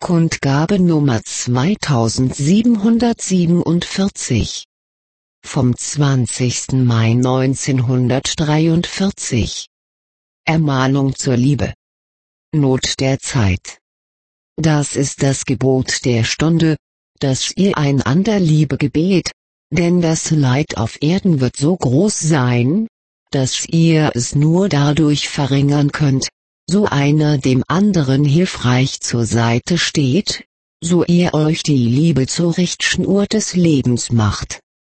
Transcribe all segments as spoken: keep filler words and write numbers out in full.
Kundgabe Nummer zweitausendsiebenhundertsiebenundvierzig vom zwanzigsten Mai neunzehnhundertdreiundvierzig. Ermahnung zur Liebe. Not der Zeit. Das ist das Gebot der Stunde, dass ihr einander Liebe gebet, denn das Leid auf Erden wird so groß sein, dass ihr es nur dadurch verringern könnt, so einer dem anderen hilfreich zur Seite steht, so ihr euch die Liebe zur Richtschnur des Lebens macht.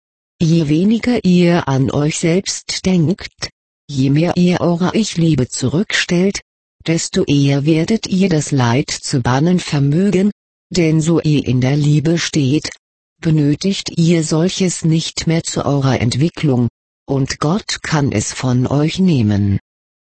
Je weniger ihr an euch selbst denkt, je mehr ihr eure Ich-Liebe zurückstellt, desto eher werdet ihr das Leid zu bannen vermögen, denn so ihr in der Liebe steht, benötigt ihr solches nicht mehr zu eurer Entwicklung, und Gott kann es von euch nehmen.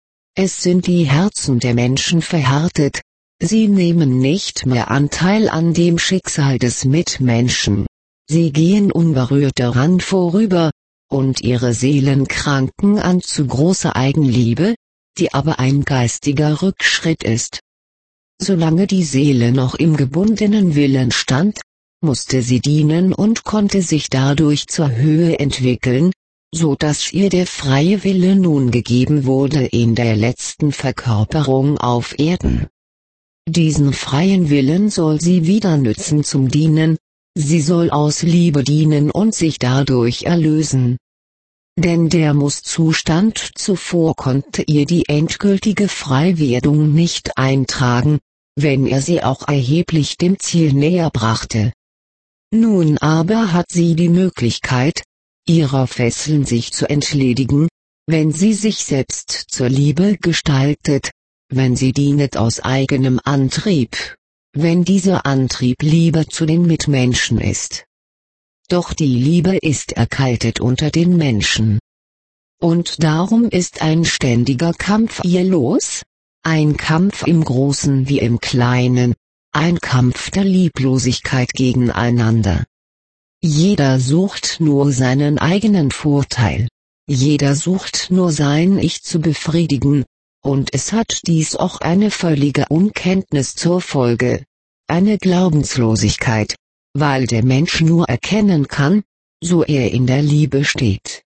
Es sind die Herzen der Menschen verhärtet, sie nehmen nicht mehr Anteil an dem Schicksal des Mitmenschen, sie gehen unberührt daran vorüber, und ihre Seelen kranken an zu großer Eigenliebe, die aber ein geistiger Rückschritt ist. Solange die Seele noch im gebundenen Willen stand, musste sie dienen und konnte sich dadurch zur Höhe entwickeln, so dass ihr der freie Wille nun gegeben wurde in der letzten Verkörperung auf Erden. Diesen freien Willen soll sie wieder nützen zum Dienen, sie soll aus Liebe dienen und sich dadurch erlösen. Denn der Muss-Zustand zuvor konnte ihr die endgültige Freiwerdung nicht eintragen, wenn er sie auch erheblich dem Ziel näher brachte. Nun aber hat sie die Möglichkeit, ihrer Fesseln sich zu entledigen, wenn sie sich selbst zur Liebe gestaltet, wenn sie dienet aus eigenem Antrieb, wenn dieser Antrieb Liebe zu den Mitmenschen ist. Doch die Liebe ist erkaltet unter den Menschen. Und darum ist ein ständiger Kampf ihr los, ein Kampf im Großen wie im Kleinen, ein Kampf der Lieblosigkeit gegeneinander. Jeder sucht nur seinen eigenen Vorteil, jeder sucht nur sein Ich zu befriedigen, und es hat dies auch eine völlige Unkenntnis zur Folge, eine Glaubenslosigkeit, weil der Mensch nur erkennen kann, so er in der Liebe steht.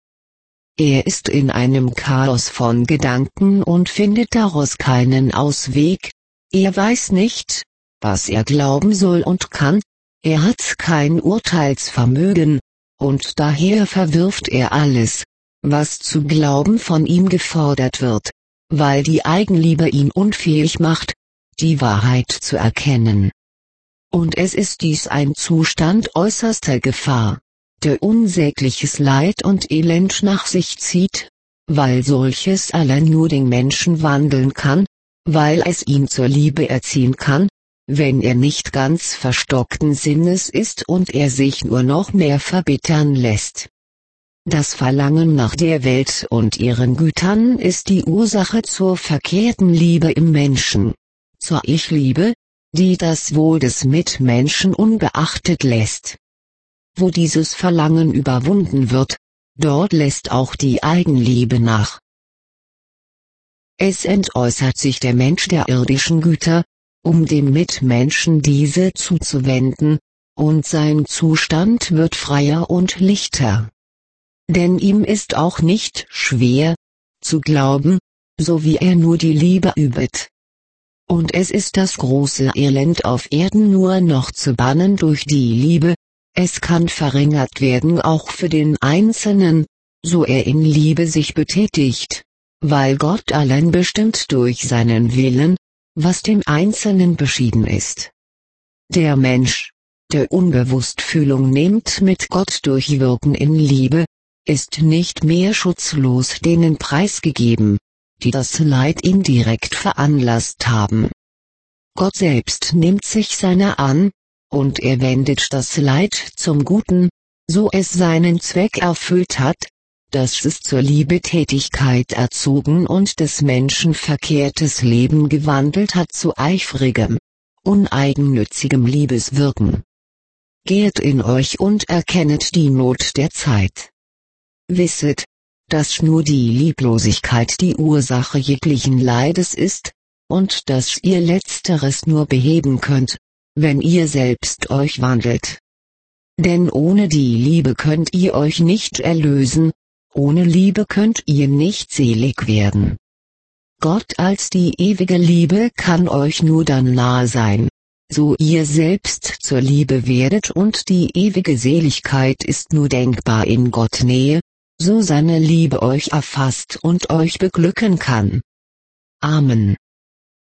Er ist in einem Chaos von Gedanken und findet daraus keinen Ausweg, er weiß nicht, was er glauben soll und kann, er hat kein Urteilsvermögen, und daher verwirft er alles, was zu glauben von ihm gefordert wird, weil die Eigenliebe ihn unfähig macht, die Wahrheit zu erkennen. Und es ist dies ein Zustand äußerster Gefahr, der unsägliches Leid und Elend nach sich zieht, weil solches allein nur den Menschen wandeln kann, weil es ihn zur Liebe erziehen kann, wenn er nicht ganz verstockten Sinnes ist und er sich nur noch mehr verbittern lässt. Das Verlangen nach der Welt und ihren Gütern ist die Ursache zur verkehrten Liebe im Menschen, zur Ich-Liebe, die das Wohl des Mitmenschen unbeachtet lässt. Wo dieses Verlangen überwunden wird, dort lässt auch die Eigenliebe nach. Es entäußert sich der Mensch der irdischen Güter, um dem Mitmenschen diese zuzuwenden, und sein Zustand wird freier und lichter. Denn ihm ist auch nicht schwer, zu glauben, so wie er nur die Liebe übet. Und es ist das große Elend auf Erden nur noch zu bannen durch die Liebe, es kann verringert werden auch für den Einzelnen, so er in Liebe sich betätigt, weil Gott allein bestimmt durch seinen Willen, was dem Einzelnen beschieden ist. Der Mensch, der Unbewusstfühlung nimmt mit Gott durchwirken in Liebe, ist nicht mehr schutzlos denen preisgegeben, die das Leid indirekt veranlasst haben. Gott selbst nimmt sich seiner an, und er wendet das Leid zum Guten, so es seinen Zweck erfüllt hat, dass es zur Liebetätigkeit erzogen und des Menschen verkehrtes Leben gewandelt hat zu eifrigem, uneigennützigem Liebeswirken. Geht in euch und erkennet die Not der Zeit. Wisset, dass nur die Lieblosigkeit die Ursache jeglichen Leides ist, und dass ihr Letzteres nur beheben könnt, wenn ihr selbst euch wandelt. Denn ohne die Liebe könnt ihr euch nicht erlösen, ohne Liebe könnt ihr nicht selig werden. Gott als die ewige Liebe kann euch nur dann nahe sein, so ihr selbst zur Liebe werdet, und die ewige Seligkeit ist nur denkbar in Gott Nähe, so seine Liebe euch erfasst und euch beglücken kann. Amen.